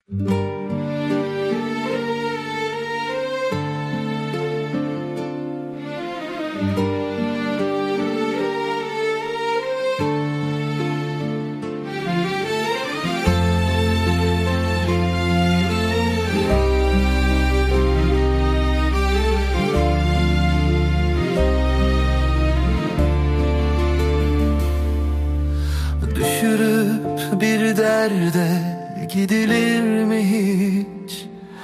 Düşürüp bir derde gidilir mi hiç?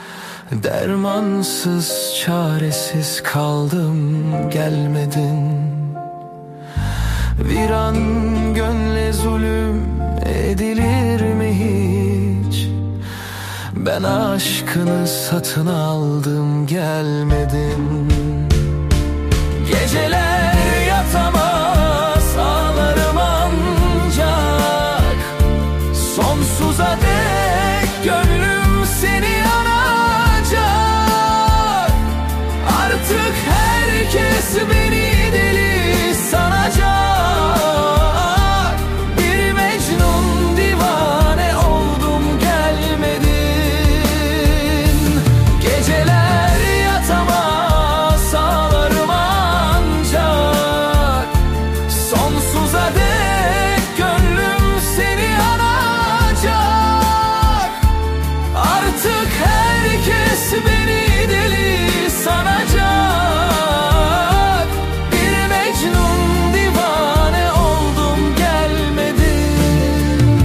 Dermansız, çaresiz kaldım, gelmedin. Bir an gönle zulüm edilir mi hiç? Ben aşkını satın aldım, gelmedin. Geceler yatamaz, ağlarım ancak sonsuza dek gönlüm seni yanacak. Artık herkes beni deli sanacak. Bir Mecnun divane oldum, gelmedin. Geceler yatamaz, ağlarım ancak sonsuza dek gönlüm seni yanacak. Artık herkes beni deli sanacak. Bir Mecnun divane oldum, gelmedin.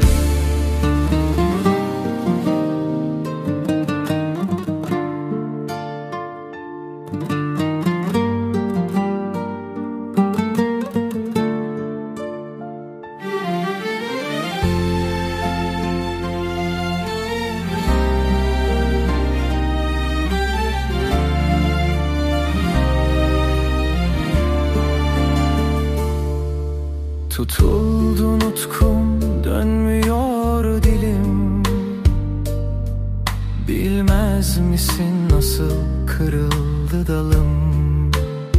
Tutuldu nutkum, dönmüyor dilim. Bilmez misin nasıl kırıldı dalım?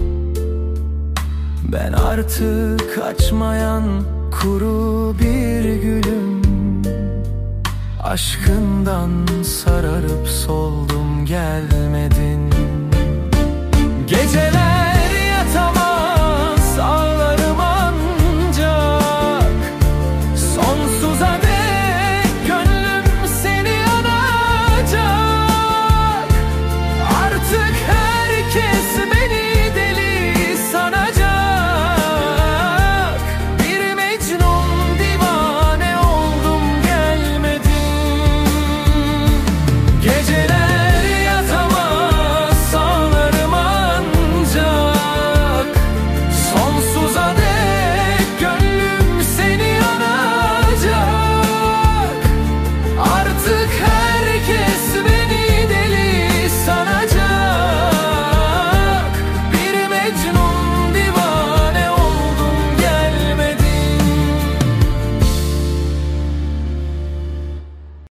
Ben artık açmayan kuru bir gülüm. Aşkından sararıp soldum, gelmedin. Geceler yatamaz, ağlarım ancak sonsuza dek gönlüm seni yanacak. Artık herkes beni deli sanacak. Bir Mecnun divane oldum, gelmedin. Geceler yatamaz, ağlarım ancak sonsuza dek gönlüm seni yanacak. Artık